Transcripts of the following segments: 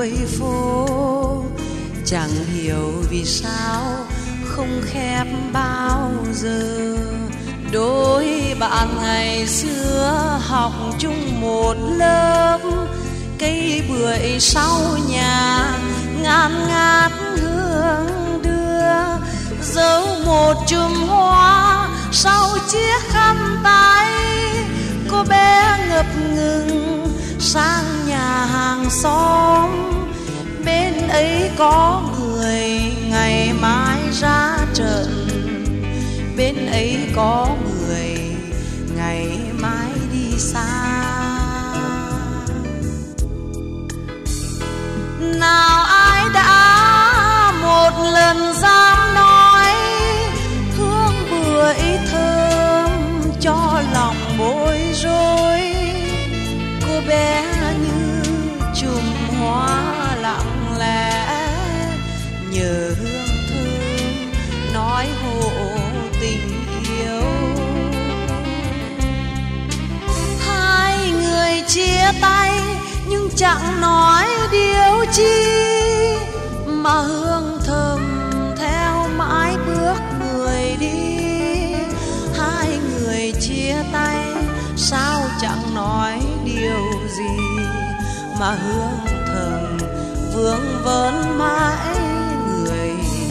cuối phố, chẳng hiểu vì sao không khép bao giờ. Đôi bạn ngày xưa học chung một lớp, cây bưởi sau nhà ngàn ngát hương đưa, giấu một chùm hoa sau chiếc khăn tay. Cô bé ngập ngừng sang nhà hàng xóm, bên ấy có người ngày mai ra trận, bên ấy có người ngày mai đi xa. Nào ai đã một lần dám nói hương bưởi thơm cho lòng bối rối. Cô bé như chùm hoa lặng lẽ nhờ hương thơm nói hộ tình yêu. Hai người chia tay nhưng chẳng nói điều chi, mà hương thơm theo mãi bước người đi. Hai người chia tay sao chẳng nói điều gì, mà hương thơm vương vấn mãi người đi.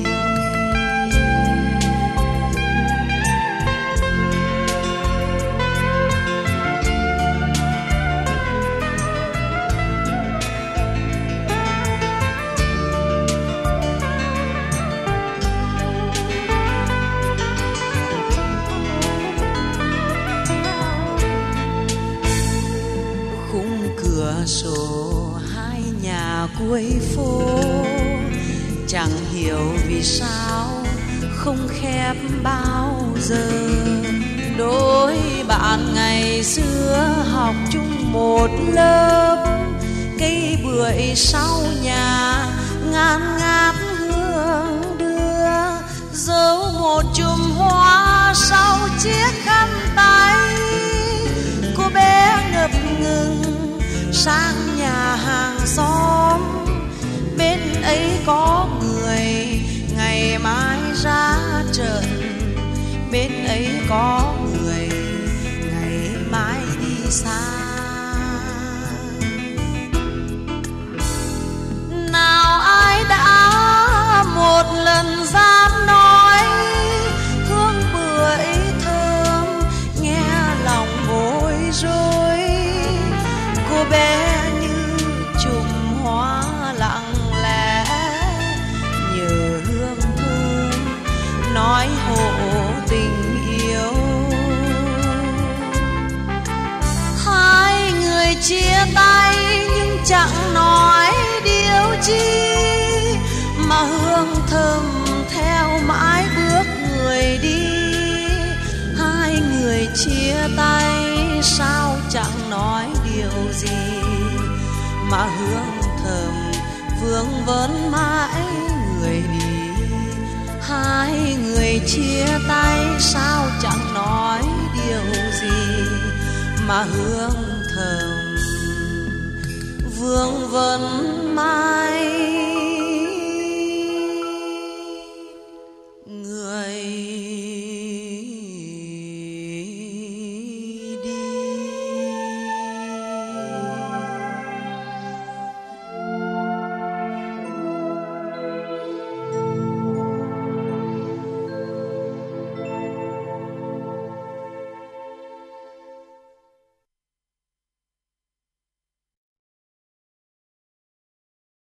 Cửa sổ hai nhà cuối phố, chẳng hiểu vì sao không khép bao giờ. Đôi bạn ngày xưa học chung một lớp, cây bưởi sau nhà ngàn ngát hương đưa, giấu một chùm hoa sau chiếc khăn tay. Cô bé ngập ngừng sang nhà hàng xóm, bên ấy có người ngày mai ra trận, bên ấy có người ngày mai đi xa. Nào ai đã một lần dám nói hương bưởi thơm nghe lòng bối rối. Cô bé như chùm hoa lặng lẽ nhờ hương thơm nói hộ tình yêu. Hai người chia tay nhưng chẳng nói điều chi, mà hương thơm theo mãi bước người đi. Hai người chia tay sao chẳng nói điều gì, mà hương thơm vương vấn mãi người đi. Hai người chia tay sao chẳng nói điều gì, mà hương thơm vương vấn